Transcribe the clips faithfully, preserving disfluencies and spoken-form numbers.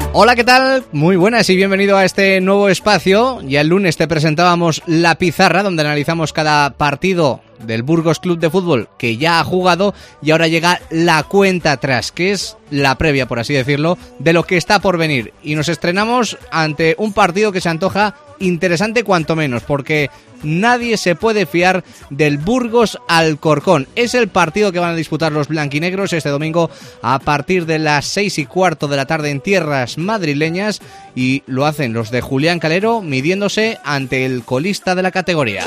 Hola, ¿qué tal? Muy buenas y bienvenido a este nuevo espacio. Ya el lunes te presentábamos la pizarra donde analizamos cada partido del Burgos Club de Fútbol que ya ha jugado y ahora llega la cuenta atrás, que es la previa, por así decirlo, de lo que está por venir. Y nos estrenamos ante un partido que se antoja interesante cuanto menos, porque nadie se puede fiar del Burgos Alcorcón. Es el partido que van a disputar los blanquinegros este domingo a partir de las seis y cuarto de la tarde en tierras madrileñas, y lo hacen los de Julián Calero midiéndose ante el colista de la categoría.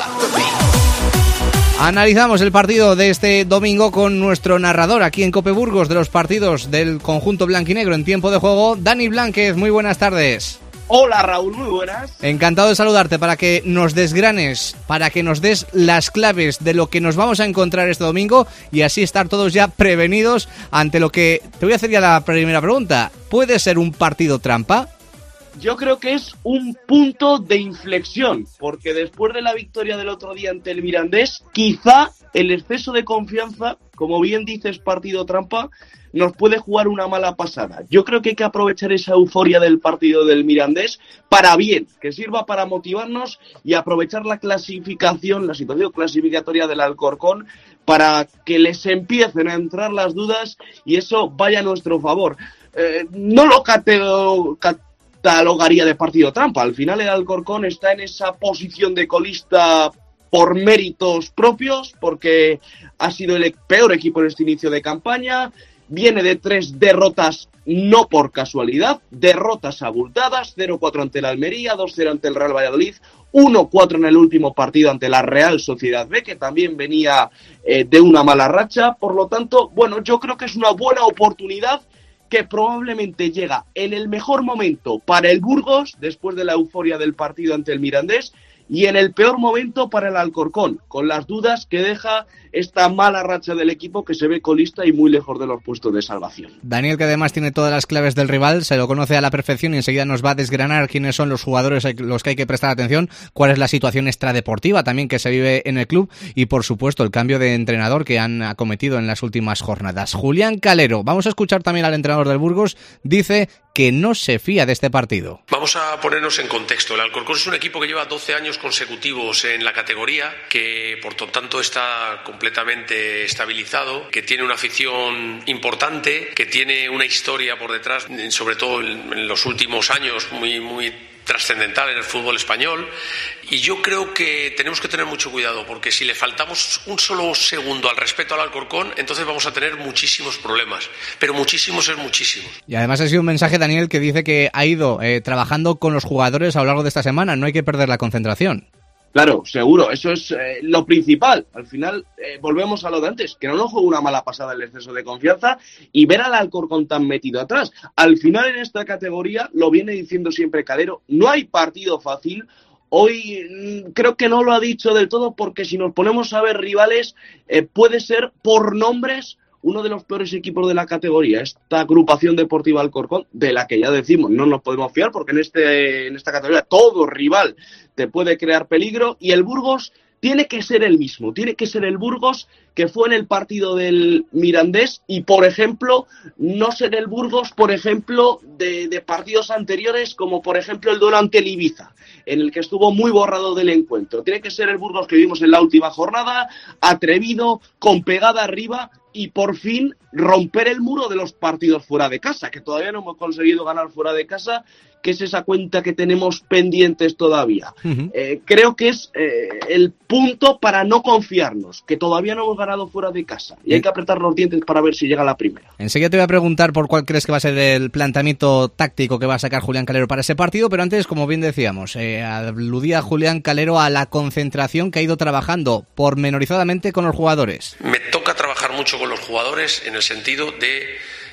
Analizamos el partido de este domingo con nuestro narrador aquí en Cope Burgos de los partidos del conjunto blanquinegro en tiempo de juego, Dani Blánquez. Muy buenas tardes. Hola Raúl, muy buenas. Encantado de saludarte para que nos desgranes, para que nos des las claves de lo que nos vamos a encontrar este domingo y así estar todos ya prevenidos ante lo que... Te voy a hacer ya la primera pregunta. ¿Puede ser un partido trampa? Yo creo que es un punto de inflexión, porque después de la victoria del otro día ante el Mirandés, quizá el exceso de confianza, como bien dices, partido trampa, nos puede jugar una mala pasada. Yo creo que hay que aprovechar esa euforia del partido del Mirandés para bien, que sirva para motivarnos y aprovechar la clasificación, la situación clasificatoria del Alcorcón, para que les empiecen a entrar las dudas y eso vaya a nuestro favor. Eh, no lo cateo... catalogaría de partido trampa. Al final el Alcorcón está en esa posición de colista por méritos propios, porque ha sido el peor equipo en este inicio de campaña, viene de tres derrotas no por casualidad, derrotas abultadas, cero cuatro ante la Almería, dos cero ante el Real Valladolid, uno cuatro en el último partido ante la Real Sociedad B, que también venía eh, de una mala racha. Por lo tanto, bueno, yo creo que es una buena oportunidad que probablemente llega en el mejor momento para el Burgos, después de la euforia del partido ante el Mirandés, y en el peor momento para el Alcorcón, con las dudas que deja esta mala racha del equipo que se ve colista y muy lejos de los puestos de salvación. Daniel, que además tiene todas las claves del rival, se lo conoce a la perfección y enseguida nos va a desgranar quiénes son los jugadores a los que hay que prestar atención, cuál es la situación extradeportiva también que se vive en el club y, por supuesto, el cambio de entrenador que han acometido en las últimas jornadas. Julián Calero, vamos a escuchar también al entrenador del Burgos, dice que no se fía de este partido. Vamos a ponernos en contexto. El Alcorcón es un equipo que lleva doce años consecutivos en la categoría, que por lo tanto está completamente estabilizado, que tiene una afición importante, que tiene una historia por detrás, sobre todo en los últimos años, muy, muy trascendental en el fútbol español, y yo creo que tenemos que tener mucho cuidado, porque si le faltamos un solo segundo al respeto al Alcorcón, entonces vamos a tener muchísimos problemas, pero muchísimos es muchísimos. Y además ha sido un mensaje, Daniel, que dice que ha ido eh, trabajando con los jugadores a lo largo de esta semana, no hay que perder la concentración. Claro, seguro, eso es eh, lo principal. Al final, eh, volvemos a lo de antes, que no nos juegue una mala pasada el exceso de confianza y ver al Alcorcón tan metido atrás. Al final, en esta categoría, lo viene diciendo siempre Calero, no hay partido fácil. Hoy mmm, creo que no lo ha dicho del todo, porque si nos ponemos a ver rivales, eh, puede ser por nombres uno de los peores equipos de la categoría, esta agrupación deportiva Alcorcón, de la que ya decimos no nos podemos fiar, porque en este en esta categoría todo rival te puede crear peligro, y el Burgos tiene que ser el mismo, tiene que ser el Burgos que fue en el partido del Mirandés y, por ejemplo, no ser el Burgos, por ejemplo, de, de partidos anteriores, como por ejemplo el duelo ante el Ibiza, en el que estuvo muy borrado del encuentro. Tiene que ser el Burgos que vimos en la última jornada, atrevido, con pegada arriba, y por fin romper el muro de los partidos fuera de casa, que todavía no hemos conseguido ganar fuera de casa, que es esa cuenta que tenemos pendientes todavía. Uh-huh. Eh, creo que es eh, el punto para no confiarnos, que todavía no hemos ganado fuera de casa, y hay que apretar los dientes para ver si llega la primera. Enseguida te voy a preguntar por cuál crees que va a ser el planteamiento táctico que va a sacar Julián Calero para ese partido, pero antes, como bien decíamos, eh, aludía Julián Calero a la concentración que ha ido trabajando pormenorizadamente con los jugadores. Me toca trabajar mucho con los jugadores en el sentido de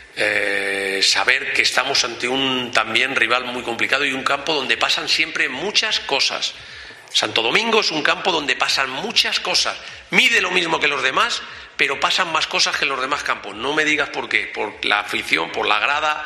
eh, saber que estamos ante un también rival muy complicado y un campo donde pasan siempre muchas cosas. Santo Domingo es un campo donde pasan muchas cosas. Mide lo mismo que los demás, pero pasan más cosas que los demás campos. No me digas por qué, por la afición, por la grada,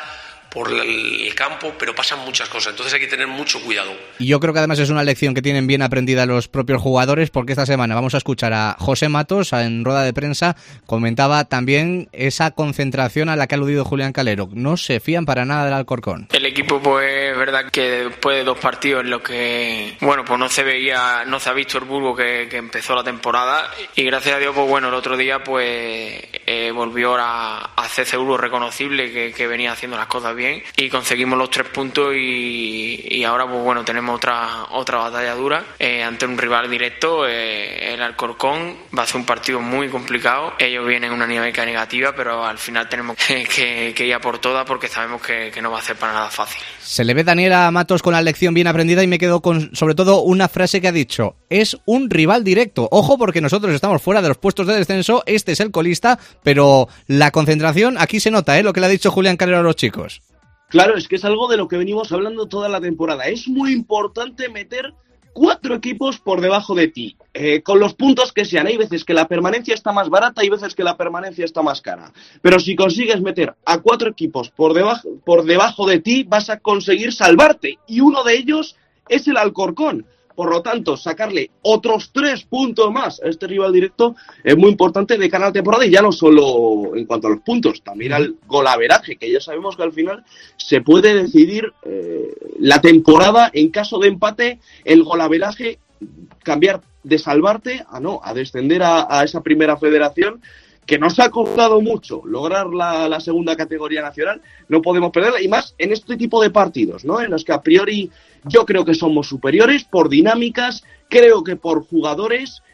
por el campo, pero pasan muchas cosas, entonces hay que tener mucho cuidado. Y yo creo que además es una lección que tienen bien aprendida los propios jugadores, porque esta semana vamos a escuchar a José Matos en rueda de prensa, comentaba también esa concentración a la que ha aludido Julián Calero. No se fían para nada del Alcorcón. El equipo, pues es verdad que después de dos partidos en los que, bueno, pues no se veía, no se ha visto el Burgos que, que empezó la temporada, y gracias a Dios, pues bueno, el otro día pues eh, volvió a, a hacerse Burgos reconocible, que, que venía haciendo las cosas bien, y conseguimos los tres puntos y, y ahora pues bueno, tenemos otra otra batalla dura eh, ante un rival directo, eh, el Alcorcón. Va a ser un partido muy complicado, ellos vienen en una dinámica negativa, pero al final tenemos que, que, que ir a por todas, porque sabemos que, que no va a ser para nada fácil. Se le ve Daniela Matos con la lección bien aprendida, y me quedo con sobre todo una frase que ha dicho: es un rival directo. Ojo, porque nosotros estamos fuera de los puestos de descenso, este es el colista, pero la concentración aquí se nota, ¿eh? Lo que le ha dicho Julián Calero a los chicos. Claro, es que es algo de lo que venimos hablando toda la temporada. Es muy importante meter cuatro equipos por debajo de ti, eh, con los puntos que sean. Hay veces que la permanencia está más barata, hay veces que la permanencia está más cara. Pero si consigues meter a cuatro equipos por debajo, por debajo de ti, vas a conseguir salvarte. Y uno de ellos es el Alcorcón. Por lo tanto, sacarle otros tres puntos más a este rival directo es muy importante de cara a la temporada, y ya no solo en cuanto a los puntos, también al golaveraje, que ya sabemos que al final se puede decidir eh, la temporada en caso de empate, el golaveraje, cambiar de salvarte a no, a descender a, a esa primera federación, que nos ha costado mucho lograr la, la segunda categoría nacional. No podemos perderla, y más en este tipo de partidos, ¿no? En los que a priori yo creo que somos superiores por dinámicas, creo que por jugadores,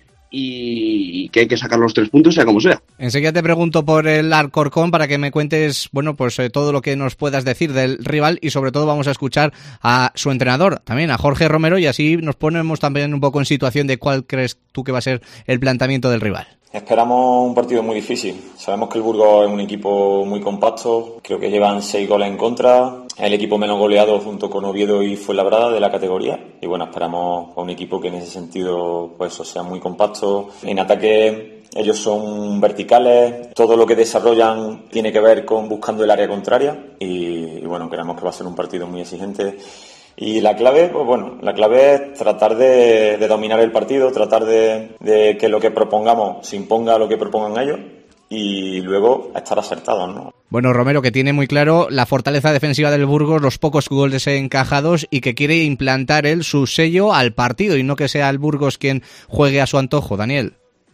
y que hay que sacar los tres puntos sea como sea. Enseguida te pregunto por el Alcorcón para que me cuentes, bueno, pues eh, todo lo que nos puedas decir del rival, y sobre todo vamos a escuchar a su entrenador, también a Jorge Romero, y así nos ponemos también un poco en situación de cuál crees tú que va a ser el planteamiento del rival. Esperamos un partido muy difícil. Sabemos que el Burgos es un equipo muy compacto, creo que llevan seis goles en contra, es el equipo menos goleado junto con Oviedo y Fuenlabrada de la categoría, y bueno, esperamos a un equipo que en ese sentido pues o sea muy compacto. En ataque ellos son verticales, todo lo que desarrollan tiene que ver con buscando el área contraria, y, y bueno, creemos que va a ser un partido muy exigente. Y la clave, pues bueno, la clave es tratar de, de dominar el partido, tratar de, de que lo que propongamos se imponga a lo que propongan ellos, y luego estar acertados, ¿no? Bueno, Romero, que tiene muy claro la fortaleza defensiva del Burgos, los pocos goles encajados, y que quiere implantar él su sello al partido y no que sea el Burgos quien juegue a su antojo. Daniel.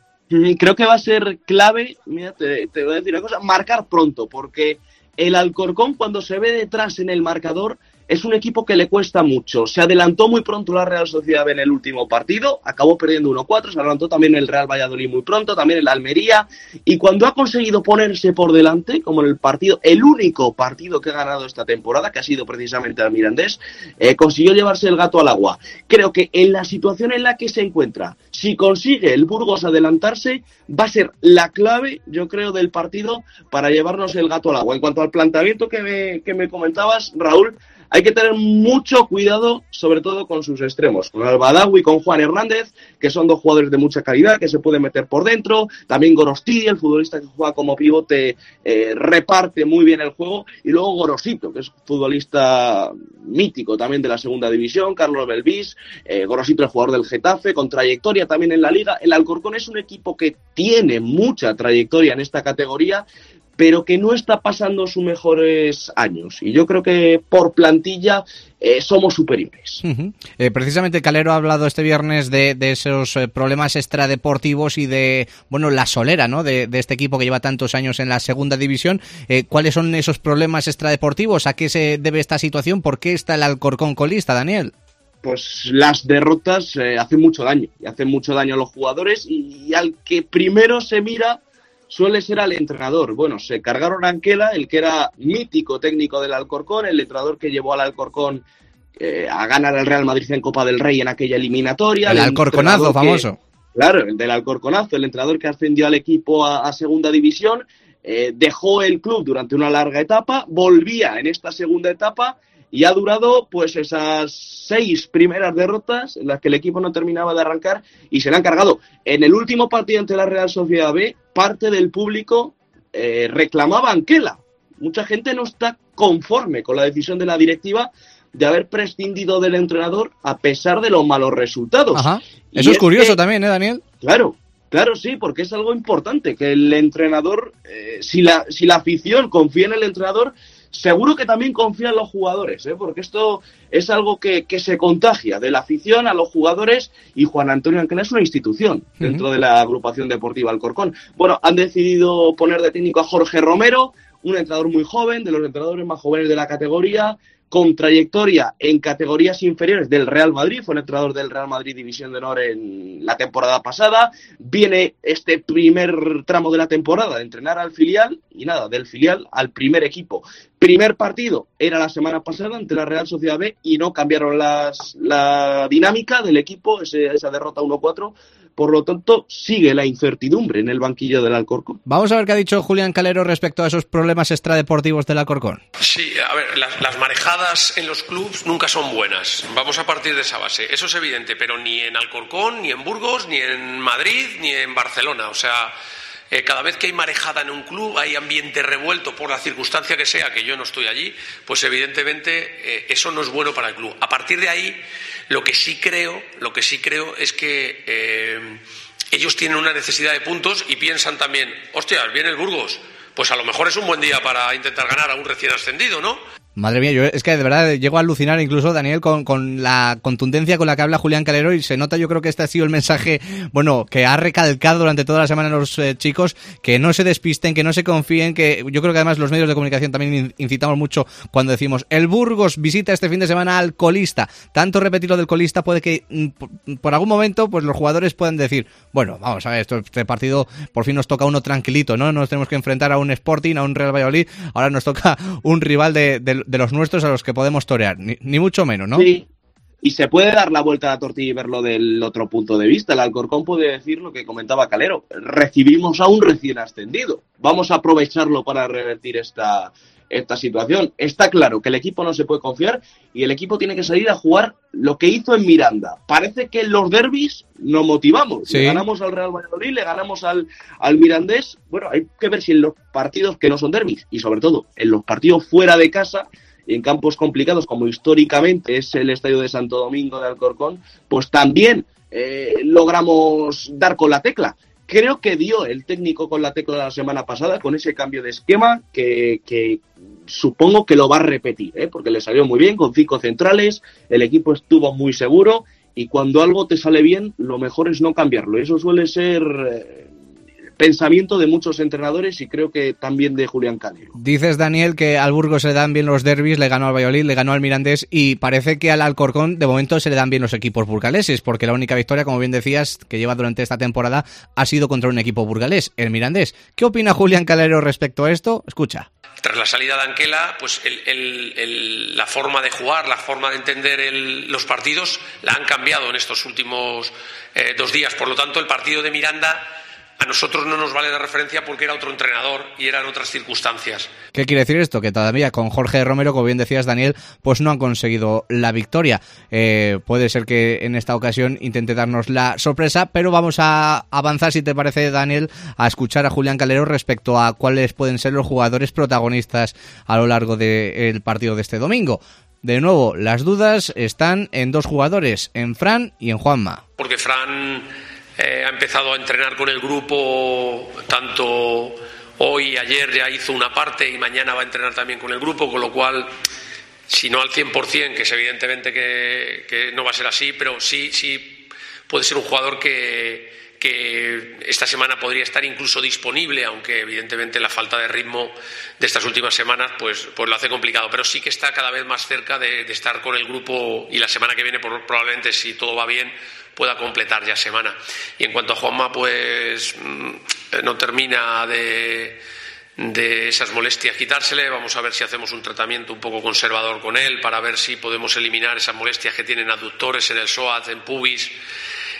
Creo que va a ser clave, mira, te, te voy a decir una cosa, marcar pronto, porque el Alcorcón, cuando se ve detrás en el marcador, es un equipo que le cuesta mucho. Se adelantó muy pronto la Real Sociedad en el último partido, acabó perdiendo uno cuatro, se adelantó también el Real Valladolid muy pronto, también el Almería, y cuando ha conseguido ponerse por delante, como en el partido, el único partido que ha ganado esta temporada, que ha sido precisamente al Mirandés, eh, consiguió llevarse el gato al agua. Creo que en la situación en la que se encuentra, si consigue el Burgos adelantarse, va a ser la clave, yo creo, del partido para llevarnos el gato al agua. En cuanto al planteamiento que me, que me comentabas, Raúl, hay que tener mucho cuidado, sobre todo con sus extremos, con Albadawi y con Juan Hernández, que son dos jugadores de mucha calidad, que se pueden meter por dentro. También Gorostí, el futbolista que juega como pivote, eh, reparte muy bien el juego. Y luego Gorosito, que es futbolista mítico también de la segunda división, Carlos Belvis, eh, Gorosito, el jugador del Getafe, con trayectoria también en la Liga. El Alcorcón es un equipo que tiene mucha trayectoria en esta categoría, pero que no está pasando sus mejores años. Y yo creo que por plantilla eh, somos superiores. Uh-huh. Eh, precisamente Calero ha hablado este viernes de, de esos eh, problemas extradeportivos y de, bueno, la solera, ¿no?, de, de este equipo que lleva tantos años en la segunda división. Eh, ¿Cuáles son esos problemas extradeportivos? ¿A qué se debe esta situación? ¿Por qué está el Alcorcón colista, Daniel? Pues las derrotas eh, hacen mucho daño, y hacen mucho daño a los jugadores, y, y al que primero se mira suele ser al entrenador. Bueno, se cargaron a Anquela, el que era mítico técnico del Alcorcón, el entrenador que llevó al Alcorcón eh, a ganar al Real Madrid en Copa del Rey en aquella eliminatoria. El, el Alcorconazo famoso. Que, claro, el del Alcorconazo, el entrenador que ascendió al equipo a, a segunda división, eh, dejó el club durante una larga etapa, volvía en esta segunda etapa, y ha durado pues esas seis primeras derrotas en las que el equipo no terminaba de arrancar, y se le han cargado. En el último partido ante la Real Sociedad B, parte del público eh, reclamaba a Anquela. Mucha gente no está conforme con la decisión de la directiva de haber prescindido del entrenador a pesar de los malos resultados. Ajá. Eso es, es curioso que, también, ¿eh, Daniel? Claro, claro, sí, porque es algo importante, que el entrenador, eh, si, la, si la afición confía en el entrenador, seguro que también confía en los jugadores, ¿eh? Porque esto es algo que, que se contagia de la afición a los jugadores, y Juan Antonio Anquela es una institución uh-huh. dentro de la agrupación deportiva Alcorcón. Bueno, han decidido poner de técnico a Jorge Romero, un entrenador muy joven, de los entrenadores más jóvenes de la categoría, con trayectoria en categorías inferiores del Real Madrid, fue el entrenador del Real Madrid División de Honor en la temporada pasada, viene este primer tramo de la temporada de entrenar al filial, y nada, del filial al primer equipo. Primer partido era la semana pasada ante la Real Sociedad B y no cambiaron las, la dinámica del equipo, ese, esa derrota uno cuatro. Por lo tanto, sigue la incertidumbre en el banquillo del Alcorcón. Vamos a ver qué ha dicho Julián Calero respecto a esos problemas extradeportivos del Alcorcón. Sí, a ver, las, las marejadas en los clubes nunca son buenas. Vamos a partir de esa base. Eso es evidente, pero ni en Alcorcón, ni en Burgos, ni en Madrid, ni en Barcelona. O sea, eh, cada vez que hay marejada en un club, hay ambiente revuelto por la circunstancia que sea, que yo no estoy allí, pues evidentemente eh, eso no es bueno para el club. A partir de ahí, Lo que sí creo, lo que sí creo es que eh, ellos tienen una necesidad de puntos y piensan también, hostias, viene el Burgos, pues a lo mejor es un buen día para intentar ganar a un recién ascendido, ¿no? Madre mía, yo es que de verdad llego a alucinar incluso, Daniel, con, con la contundencia con la que habla Julián Calero, y se nota, yo creo que este ha sido el mensaje, bueno, que ha recalcado durante toda la semana los eh, chicos, que no se despisten, que no se confíen, que yo creo que además los medios de comunicación también incitamos mucho cuando decimos, el Burgos visita este fin de semana al colista, tanto repetirlo del colista puede que por, por algún momento pues los jugadores puedan decir, bueno, vamos a ver, esto, este partido por fin nos toca uno tranquilito, ¿no? Nos tenemos que enfrentar a un Sporting, a un Real Valladolid, ahora nos toca un rival de, de de los nuestros a los que podemos torear, ni, ni mucho menos, ¿no? Sí, y se puede dar la vuelta a la tortilla y verlo del otro punto de vista. El Alcorcón puede decir lo que comentaba Calero, recibimos a un recién ascendido, vamos a aprovecharlo para revertir esta, esta situación. Está claro que el equipo no se puede confiar y el equipo tiene que salir a jugar lo que hizo en Miranda. Parece que en los derbis nos motivamos, sí. Le ganamos al Real Valladolid, le ganamos al, al Mirandés. Bueno, hay que ver si en los partidos que no son derbis, y sobre todo en los partidos fuera de casa, en campos complicados como históricamente es el Estadio de Santo Domingo de Alcorcón, pues también eh, logramos dar con la tecla. Creo que dio el técnico con la tecla la semana pasada con ese cambio de esquema que, que supongo que lo va a repetir, ¿eh? Porque le salió muy bien con cinco centrales, el equipo estuvo muy seguro, y cuando algo te sale bien lo mejor es no cambiarlo. Eso suele ser eh, pensamiento de muchos entrenadores y creo que también de Julián Calero. Dices, Daniel, que al Burgos se le dan bien los derbis, le ganó al Valladolid, le ganó al Mirandés, y parece que al Alcorcón de momento se le dan bien los equipos burgaleses, porque la única victoria, como bien decías, que lleva durante esta temporada ha sido contra un equipo burgalés, el Mirandés. ¿Qué opina Julián Calero respecto a esto? Escucha. Tras la salida de Anquela, pues el, el, el, la forma de jugar, la forma de entender el, los partidos la han cambiado en estos últimos eh, dos días. Por lo tanto, el partido de Miranda a nosotros no nos vale de referencia porque era otro entrenador y eran otras circunstancias. ¿Qué quiere decir esto? Que todavía con Jorge Romero, como bien decías, Daniel, pues no han conseguido la victoria. Eh, puede ser que en esta ocasión intente darnos la sorpresa, pero vamos a avanzar, si te parece, Daniel, a escuchar a Julián Calero respecto a cuáles pueden ser los jugadores protagonistas a lo largo del partido de este domingo. De nuevo, las dudas están en dos jugadores, en Fran y en Juanma. Porque Fran Eh, ha empezado a entrenar con el grupo tanto hoy, ayer ya hizo una parte y mañana va a entrenar también con el grupo, con lo cual, si no al cien por ciento, que es evidentemente que, que no va a ser así, pero sí, sí puede ser un jugador que, que esta semana podría estar incluso disponible, aunque evidentemente la falta de ritmo de estas últimas semanas pues, pues lo hace complicado, pero sí que está cada vez más cerca de, de estar con el grupo, y la semana que viene probablemente, si todo va bien, pueda completar ya semana. Y en cuanto a Juanma, pues no termina de, de esas molestias quitársele. Vamos a ver si hacemos un tratamiento un poco conservador con él para ver si podemos eliminar esas molestias que tienen aductores en el psoas, en pubis,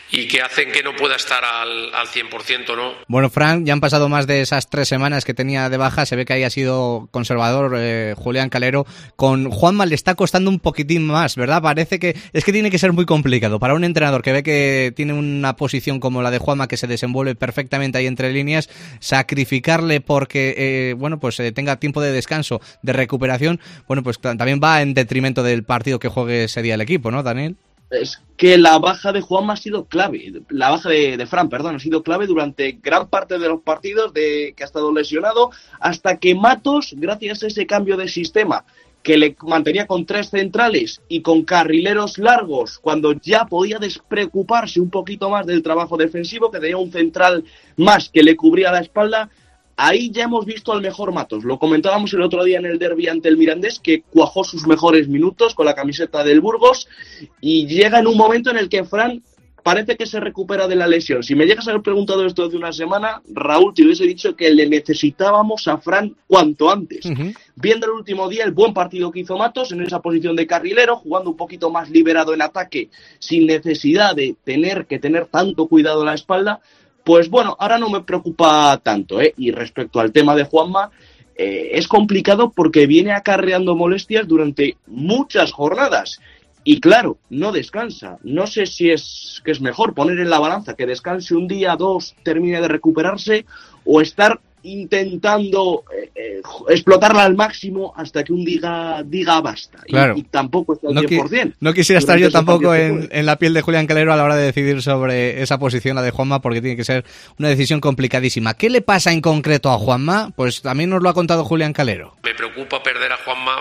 y que hacen que no pueda estar al, al cien por ciento, ¿no? Bueno, Fran, ya han pasado más de esas tres semanas que tenía de baja, se ve que ahí ha sido conservador eh, Julián Calero. Con Juanma le está costando un poquitín más, ¿verdad? Parece que es que tiene que ser muy complicado para un entrenador que ve que tiene una posición como la de Juanma, que se desenvuelve perfectamente ahí entre líneas, sacrificarle porque, eh, bueno, pues eh, tenga tiempo de descanso, de recuperación, bueno, pues también va en detrimento del partido que juegue ese día el equipo, ¿no, Daniel? Es que la baja de Juanma ha sido clave, la baja de, de Fran, perdón, ha sido clave durante gran parte de los partidos de que ha estado lesionado, hasta que Matos, gracias a ese cambio de sistema que le mantenía con tres centrales y con carrileros largos, cuando ya podía despreocuparse un poquito más del trabajo defensivo, que tenía un central más que le cubría la espalda, ahí ya hemos visto al mejor Matos. Lo comentábamos el otro día en el derbi ante el Mirandés, que cuajó sus mejores minutos con la camiseta del Burgos, y llega en un momento en el que Fran parece que se recupera de la lesión. Si me llegas a haber preguntado esto hace una semana, Raúl, te hubiese dicho que le necesitábamos a Fran cuanto antes. Uh-huh. Viendo el último día el buen partido que hizo Matos en esa posición de carrilero, jugando un poquito más liberado en ataque, sin necesidad de tener que tener tanto cuidado en la espalda, pues bueno, ahora no me preocupa tanto, ¿eh? Y respecto al tema de Juanma, eh, es complicado porque viene acarreando molestias durante muchas jornadas. Y claro, no descansa. No sé si es que es mejor poner en la balanza que descanse un día, dos, termine de recuperarse, o estar intentando eh, eh, explotarla al máximo hasta que un diga diga basta. Claro. Y, y tampoco está al no cien por ciento. No quisiera estar yo tampoco en, en la piel de Julián Calero a la hora de decidir sobre esa posición, la de Juanma, porque tiene que ser una decisión complicadísima. ¿Qué le pasa en concreto a Juanma? Pues también nos lo ha contado Julián Calero. Me preocupa perder a Juanma.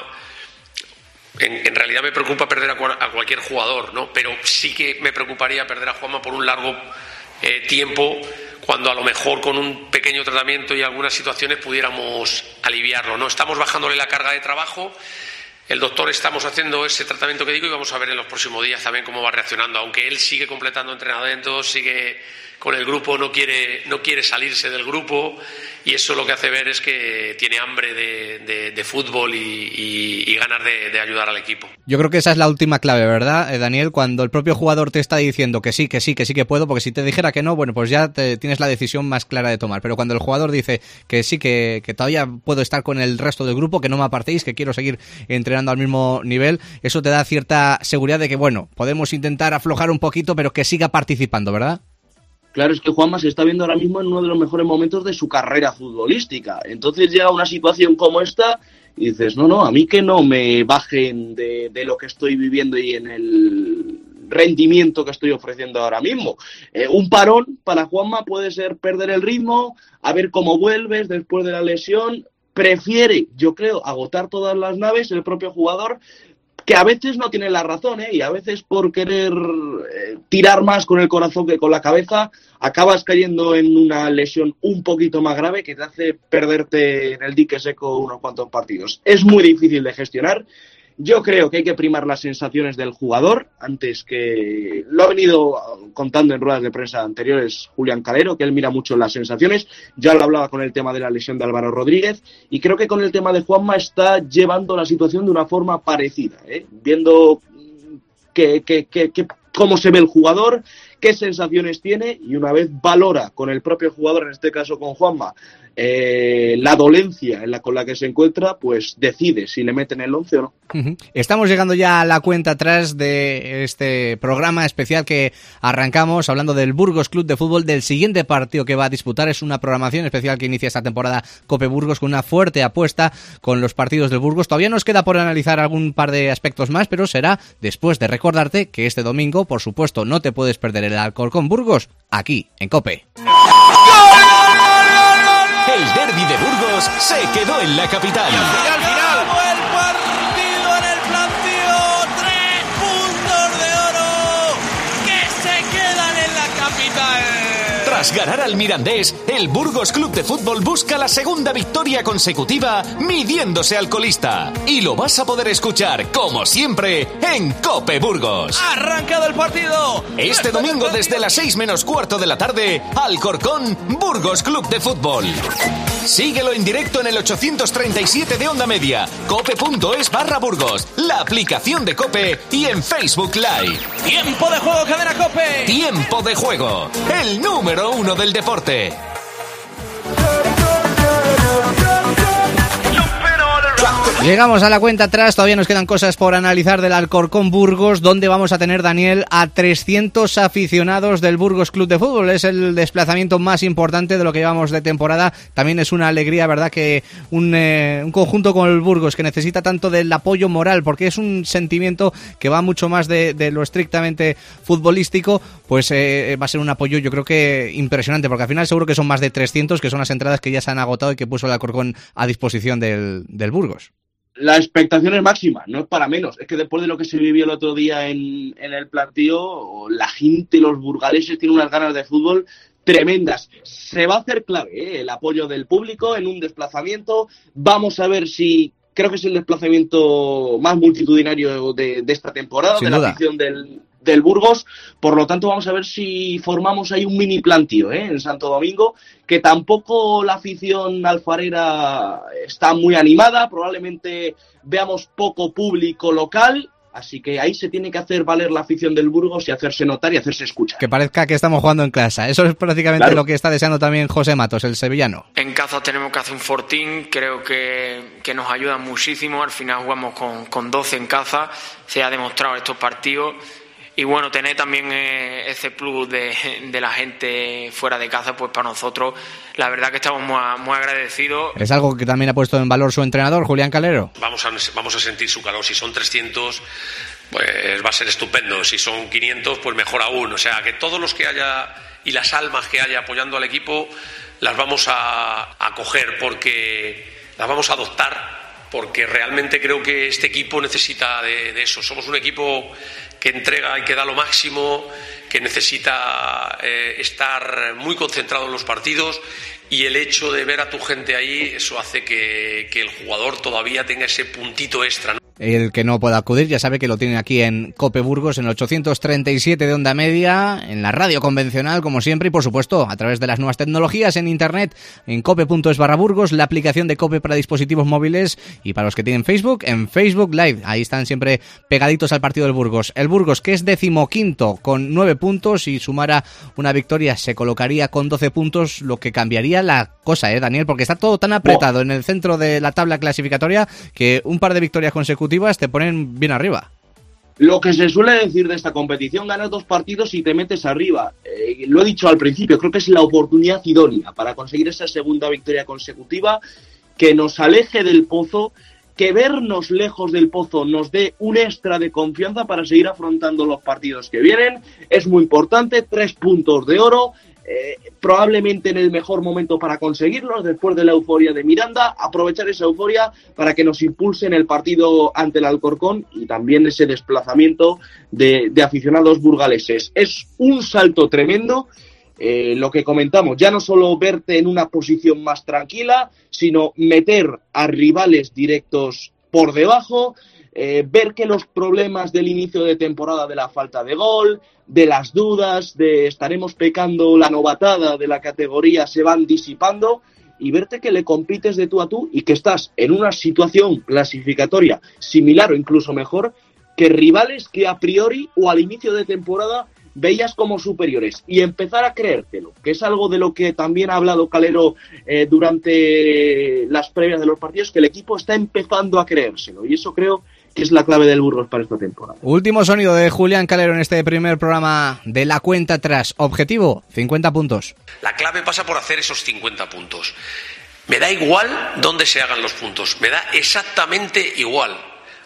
En, en realidad me preocupa perder a, a cualquier jugador, ¿no? Pero sí que me preocuparía perder a Juanma por un largo eh, tiempo, cuando a lo mejor con un pequeño tratamiento y algunas situaciones pudiéramos aliviarlo, ¿no? Estamos bajándole la carga de trabajo, el doctor estamos haciendo ese tratamiento que digo y vamos a ver en los próximos días también cómo va reaccionando, aunque él sigue completando entrenamientos, sigue con el grupo, no quiere, no quiere salirse del grupo, y eso lo que hace ver es que tiene hambre de, de, de fútbol y, y, y ganas de, de ayudar al equipo. Yo creo que esa es la última clave, ¿verdad, eh, Daniel? Cuando el propio jugador te está diciendo que sí, que sí, que sí que puedo, porque si te dijera que no, bueno, pues ya te, tienes la decisión más clara de tomar, pero cuando el jugador dice que sí, que, que todavía puedo estar con el resto del grupo, que no me apartéis, que quiero seguir entrenando al mismo nivel, eso te da cierta seguridad de que, bueno, podemos intentar aflojar un poquito, pero que siga participando, ¿verdad? Claro, es que Juanma se está viendo ahora mismo en uno de los mejores momentos de su carrera futbolística. Entonces llega una situación como esta y dices, no, no, a mí que no me bajen de, de lo que estoy viviendo y en el rendimiento que estoy ofreciendo ahora mismo. Eh, un parón para Juanma puede ser perder el ritmo, a ver cómo vuelves después de la lesión. Prefiere, yo creo, agotar todas las naves el propio jugador, que a veces no tiene la razón, ¿eh? Y a veces por querer eh, tirar más con el corazón que con la cabeza, acabas cayendo en una lesión un poquito más grave que te hace perderte en el dique seco unos cuantos partidos. Es muy difícil de gestionar. Yo creo que hay que primar las sensaciones del jugador antes que... Lo ha venido contando en ruedas de prensa anteriores Julián Calero, que él mira mucho las sensaciones. Ya lo hablaba con el tema de la lesión de Álvaro Rodríguez, y creo que con el tema de Juanma está llevando la situación de una forma parecida, ¿eh? Viendo que, que, que, que, cómo se ve el jugador, qué sensaciones tiene, y una vez valora con el propio jugador, en este caso con Juanma, eh, la dolencia en la con la que se encuentra, pues decide si le meten el once o no. Uh-huh. Estamos llegando ya a la cuenta atrás de este programa especial que arrancamos hablando del Burgos Club de Fútbol, del siguiente partido que va a disputar. Es una programación especial que inicia esta temporada Cope Burgos con una fuerte apuesta con los partidos del Burgos. Todavía nos queda por analizar algún par de aspectos más, pero será después de recordarte que este domingo, por supuesto, no te puedes perder el Alcorcón Burgos aquí en Cope. El derbi de Burgos se quedó en la capital. Y al final, final. El partido en el plantío. Tres puntos de oro que se quedan en la capital. Tras ganar al Mirandés, el Burgos Club de Fútbol busca la segunda victoria consecutiva midiéndose al colista. Y lo vas a poder escuchar, como siempre, en Cope Burgos. ¡Ha arrancado el partido! Este domingo desde las seis menos cuarto de la tarde, Alcorcón, Burgos Club de Fútbol. Síguelo en directo en el ochocientos treinta y siete de Onda Media, cope.es barra Burgos, la aplicación de Cope y en Facebook Live. Tiempo de juego, cadena Cope. Tiempo de juego, el número uno del deporte. Llegamos a la cuenta atrás, todavía nos quedan cosas por analizar del Alcorcón Burgos, donde vamos a tener, Daniel, a trescientos aficionados del Burgos Club de Fútbol. Es el desplazamiento más importante de lo que llevamos de temporada. También es una alegría, ¿verdad?, que un, eh, un conjunto como el Burgos, que necesita tanto del apoyo moral, porque es un sentimiento que va mucho más de, de lo estrictamente futbolístico, pues eh, va a ser un apoyo, yo creo que impresionante, porque al final seguro que son más de trescientos, que son las entradas que ya se han agotado y que puso el Alcorcón a disposición del, del Burgos. La expectación es máxima, no es para menos. Es que después de lo que se vivió el otro día en, en el plantío, la gente, los burgaleses, tienen unas ganas de fútbol tremendas. Se va a hacer clave, ¿eh?, el apoyo del público en un desplazamiento. Vamos a ver si... Creo que es el desplazamiento más multitudinario de, de esta temporada, Sin de la duda. afición del, del Burgos. Por lo tanto, vamos a ver si formamos ahí un mini plantío, ¿eh?, en Santo Domingo, que tampoco la afición alfarera está muy animada. Probablemente veamos poco público local. Así que ahí se tiene que hacer valer la afición del Burgos y hacerse notar y hacerse escuchar. Que parezca que estamos jugando en casa. Eso es prácticamente Claro. lo que está deseando también José Matos, el sevillano. En casa tenemos que hacer un fortín, creo que, que nos ayuda muchísimo. Al final jugamos con, con doce en casa, se ha demostrado estos partidos. Y bueno, tener también eh, ese plus de, de la gente fuera de casa, pues para nosotros, la verdad que estamos muy, muy agradecidos. Es algo que también ha puesto en valor su entrenador, Julián Calero. Vamos a, vamos a sentir su calor. Si son trescientos, pues va a ser estupendo. Si son quinientos, pues mejor aún. O sea, que todos los que haya y las almas que haya apoyando al equipo, las vamos a acoger, porque las vamos a adoptar, porque realmente creo que este equipo necesita de, de eso. Somos un equipo que entrega y que da lo máximo, que necesita eh, estar muy concentrado en los partidos, y el hecho de ver a tu gente ahí, eso hace que, que el jugador todavía tenga ese puntito extra, ¿no? El que no pueda acudir ya sabe que lo tiene aquí en Cope Burgos, en el ochocientos treinta y siete de Onda Media, en la radio convencional como siempre, y por supuesto a través de las nuevas tecnologías en internet, en cope.es barra Burgos, la aplicación de Cope para dispositivos móviles, y para los que tienen Facebook, en Facebook Live. Ahí están siempre pegaditos al partido del Burgos. El Burgos, que es decimoquinto con nueve puntos, y sumara una victoria se colocaría con doce puntos, lo que cambiaría la cosa, ¿eh, Daniel? Porque está todo tan apretado en el centro de la tabla clasificatoria que un par de victorias consecutivas te ponen bien arriba. Lo que se suele decir de esta competición: ganas dos partidos y te metes arriba. Eh, lo he dicho al principio, creo que es la oportunidad idónea para conseguir esa segunda victoria consecutiva, que nos aleje del pozo, que vernos lejos del pozo nos dé un extra de confianza para seguir afrontando los partidos que vienen. Es muy importante, tres puntos de oro. Eh, probablemente en el mejor momento para conseguirlos, después de la euforia de Miranda, aprovechar esa euforia para que nos impulse en el partido ante el Alcorcón, y también ese desplazamiento de, de aficionados burgaleses. Es un salto tremendo, eh, lo que comentamos, ya no solo verte en una posición más tranquila, sino meter a rivales directos por debajo. Eh, ver que los problemas del inicio de temporada, de la falta de gol, de las dudas, de estaremos pecando la novatada de la categoría, se van disipando, y verte que le compites de tú a tú y que estás en una situación clasificatoria similar o incluso mejor que rivales que a priori o al inicio de temporada veías como superiores, y empezar a creértelo, que es algo de lo que también ha hablado Calero eh, durante las previas de los partidos, que el equipo está empezando a creérselo, y eso creo que es la clave del Burgos para esta temporada. Último sonido de Julián Calero en este primer programa de la cuenta atrás. Objetivo, cincuenta puntos. La clave pasa por hacer esos cincuenta puntos. Me da igual dónde se hagan los puntos, me da exactamente igual.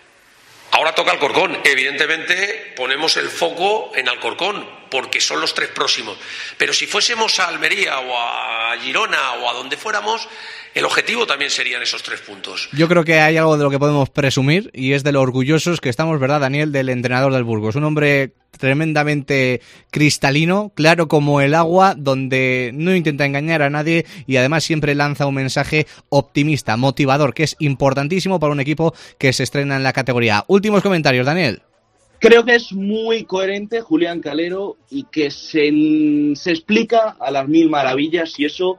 Ahora toca Alcorcón. Evidentemente ponemos el foco en Alcorcón porque son los tres próximos. Pero si fuésemos a Almería o a Girona o a donde fuéramos, el objetivo también serían esos tres puntos. Yo creo que hay algo de lo que podemos presumir, y es de lo orgullosos que estamos, ¿verdad, Daniel?, del entrenador del Burgos. Un hombre tremendamente cristalino, claro como el agua, donde no intenta engañar a nadie, y además siempre lanza un mensaje optimista, motivador, que es importantísimo para un equipo que se estrena en la categoría. Últimos comentarios, Daniel. Creo que es muy coherente Julián Calero, y que se, se explica a las mil maravillas, y eso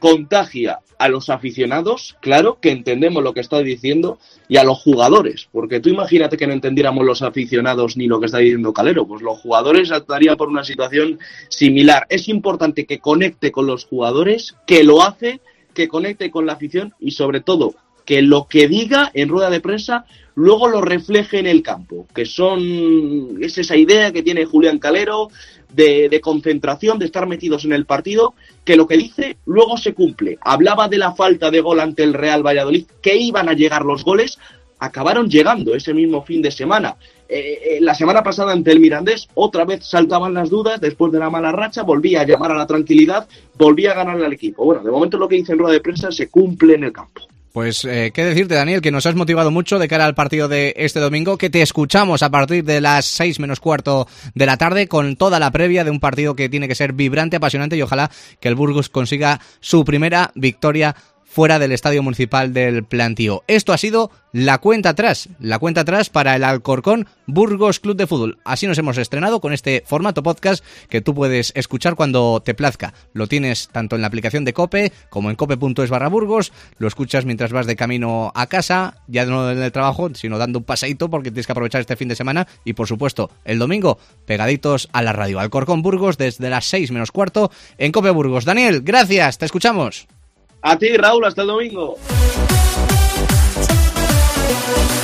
contagia a los aficionados, claro, que entendemos lo que está diciendo, y a los jugadores, porque tú imagínate que no entendiéramos los aficionados ni lo que está diciendo Calero, pues los jugadores estarían por una situación similar. Es importante que conecte con los jugadores, que lo hace, que conecte con la afición y sobre todo que lo que diga en rueda de prensa luego lo refleje en el campo, que son es esa idea que tiene Julián Calero de, de concentración, de estar metidos en el partido, que lo que dice luego se cumple. Hablaba de la falta de gol ante el Real Valladolid, que iban a llegar los goles, acabaron llegando ese mismo fin de semana. Eh, eh, la semana pasada ante el Mirandés otra vez saltaban las dudas, después de la mala racha volvía a llamar a la tranquilidad, volvía a ganarle al equipo. Bueno, de momento lo que dice en rueda de prensa se cumple en el campo. Pues eh, qué decirte, Daniel, que nos has motivado mucho de cara al partido de este domingo, que te escuchamos a partir de las seis menos cuarto de la tarde con toda la previa de un partido que tiene que ser vibrante, apasionante y ojalá que el Burgos consiga su primera victoria fuera del Estadio Municipal del Plantío. Esto ha sido la cuenta atrás, la cuenta atrás para el Alcorcón Burgos Club de Fútbol. Así nos hemos estrenado con este formato podcast que tú puedes escuchar cuando te plazca. Lo tienes tanto en la aplicación de COPE como en cope punto es barra Burgos. Lo escuchas mientras vas de camino a casa, ya no en el trabajo, sino dando un paseíto porque tienes que aprovechar este fin de semana. Y por supuesto, el domingo, pegaditos a la radio. Alcorcón Burgos desde las seis menos cuarto en COPE Burgos. Daniel, gracias, te escuchamos. A ti, Raúl, hasta el domingo.